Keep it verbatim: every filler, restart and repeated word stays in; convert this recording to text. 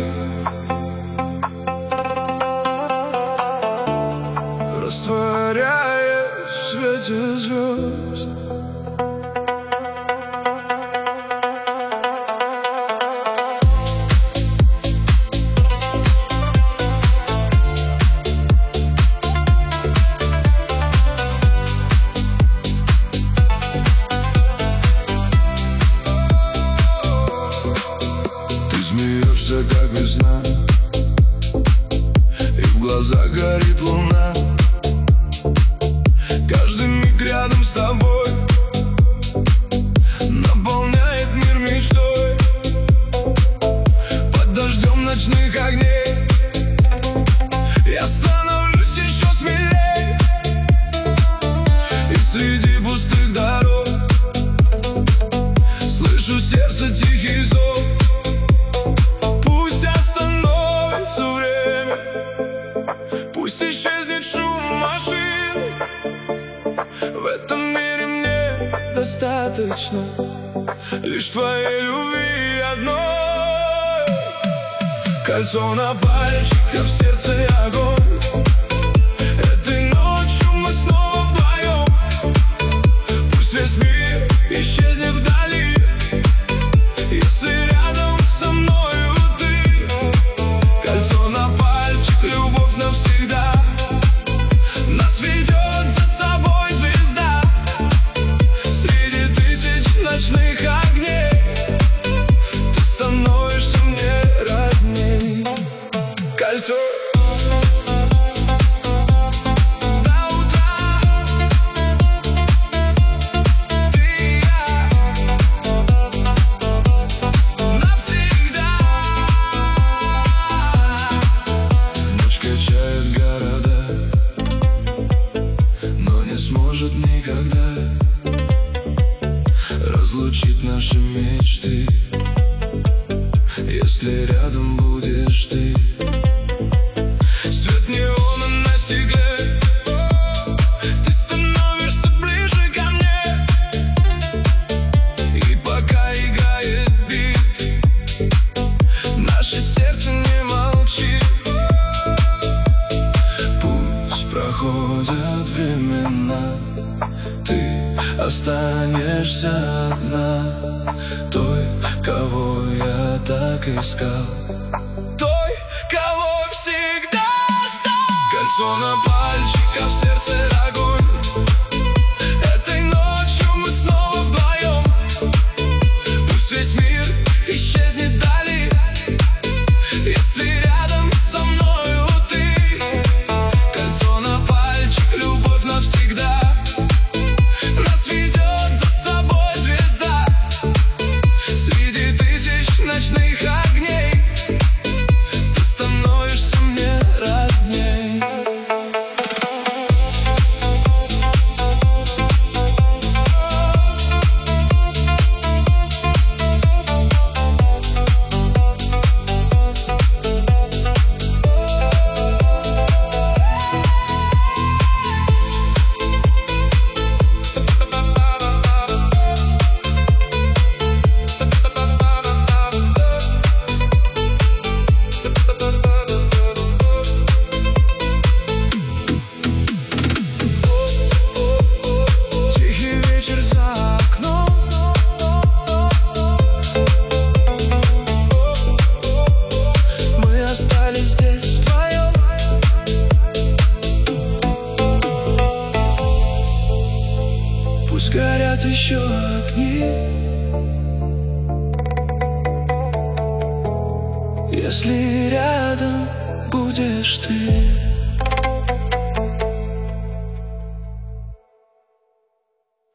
растворяясь в свете звезд. Смеешься, как весна, и в глазах горит луна. Каждый миг рядом с тобой наполняет мир мечтой. Под дождем ночных огней я становлюсь еще смелей, и среди пустых дорог слышу сердце тихий зов. Пусть исчезнет шум машин, в этом мире мне достаточно лишь твоей любви одной. Кольцо на пальчиках, в сердце огонь. Этой ночью мы снова вдвоем. Пусть весь мир исчезнет вдали, если рядом со мною ты. Кольцо на пальчик, любовь навсегда. Нас ведет за собой звезда среди тысяч ночных огней. Ты становишься мне родней. Кольцо. Сможет никогда разлучить наши мечты, если рядом будешь ты. Свет неона на стекле, ты становишься ближе ко мне, и пока играет бит, наше сердце не молчит. Пусть проходят времена, ты останешься одна, той, кого я так искал, той, кого всегда ждал. Кольцо на пальчиках, в сердце огонь. Этой ночью мы снова вдвоем. Пусть весь мир исчезнет вдали, если рядом со мною ты. Кольцо на пальчик, любовь навсегда. Нас ведет за собой звезда среди тысяч ночных огней. Ты становишься мне родней. Пусть горят еще огни, если рядом будешь ты.